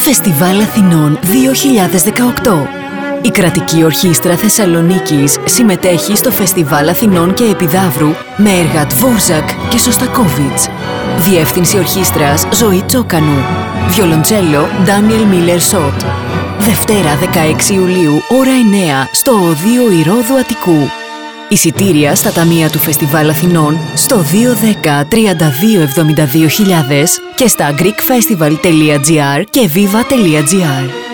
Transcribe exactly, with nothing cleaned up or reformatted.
Φεστιβάλ Αθηνών δύο χιλιάδες δεκαοκτώ. Η Κρατική Ορχήστρα Θεσσαλονίκης συμμετέχει στο Φεστιβάλ Αθηνών και Επιδαύρου με έργα Τβόρζακ και Σωστακόβιτς. Διεύθυνση ορχήστρας Ζωή Τσόκανου. Βιολοντσέλο Ντάνιελ Μίλερ Σότ. Δευτέρα δεκαέξι Ιουλίου, ώρα εννέα, στο Οδείο Ηρώδου Αττικού. Εισιτήρια στα ταμεία του Φεστιβάλ Αθηνών στο δύο δέκα τριάντα δύο εβδομήντα δύο χιλιάδες και στα greekfestival τελεία gr και viva τελεία gr.